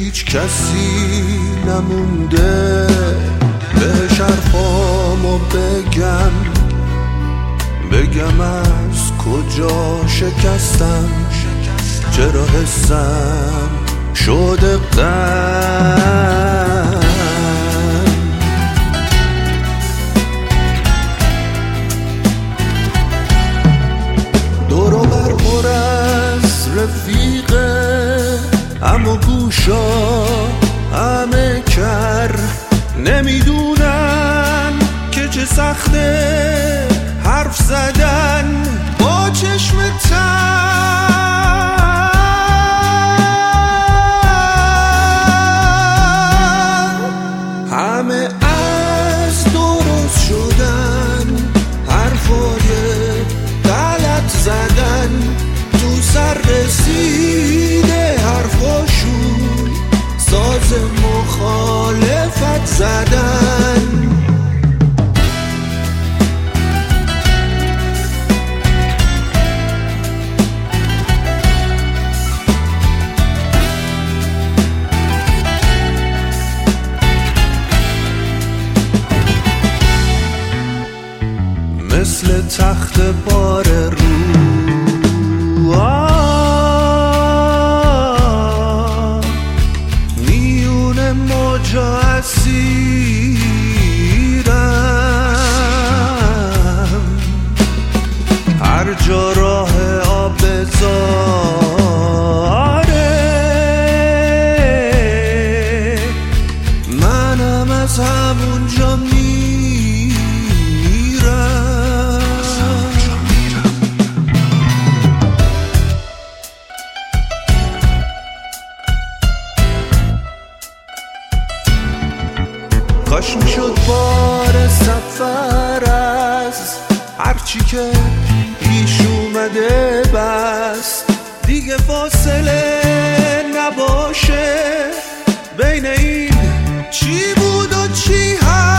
هیچ کسی نمونده بهش حرفامو بگم از کجا شکستم، چرا حسم شده غم. دور و بر پر از رفیقه، اما گوشا همه کر، نمیدونن که چه سخته حرف زدن با چشم تر. همه از درست شدن، حرفای غلط زدن، تو سر رسیده حرفاشون ساز مخالفت زدن. مثل تخت بار رو میون موجا اسیرم، هر جا راه آب بذاره منم از همونجا میرم. کاش میشد بار سفر از هرچی که پیش اومده بس دیگه فاصله نباشه بین این چی بود و چی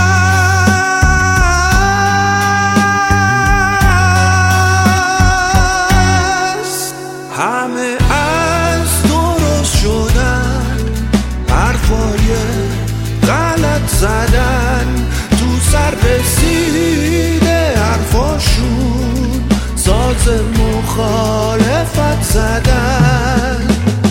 هست. همه از درست شدن، حرفای غلط زدن، تو سر رسیده حرفاشون ساز مخالفت زدن.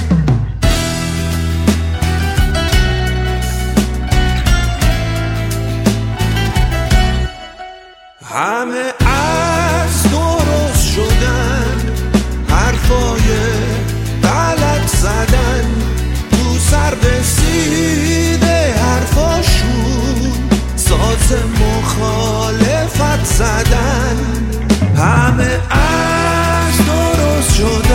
همه از درست شدن، حرفای غلط زدن، تو سر رسیده حرفاشون ساز مخالفت زدن. همه از درست شدن،